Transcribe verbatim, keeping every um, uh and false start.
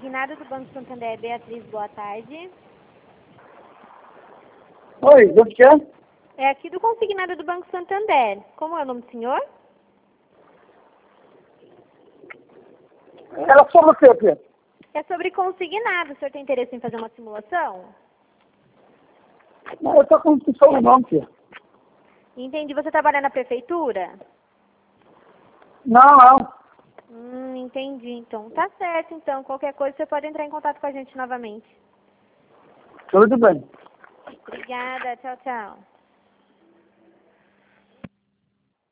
consignado do Banco Santander, Beatriz, boa tarde. Oi, do que é? É aqui do consignado do Banco Santander. Como é o nome do senhor? Era sobre o quê, Pedro? É sobre consignado. O senhor tem interesse em fazer uma simulação? Não, eu estou com o nome, Pedro. Entendi. Você trabalha na prefeitura? Não, não. Hum, entendi. Então, tá certo. Então, qualquer coisa você pode entrar em contato com a gente novamente. Tudo bem. Obrigada. Tchau, tchau.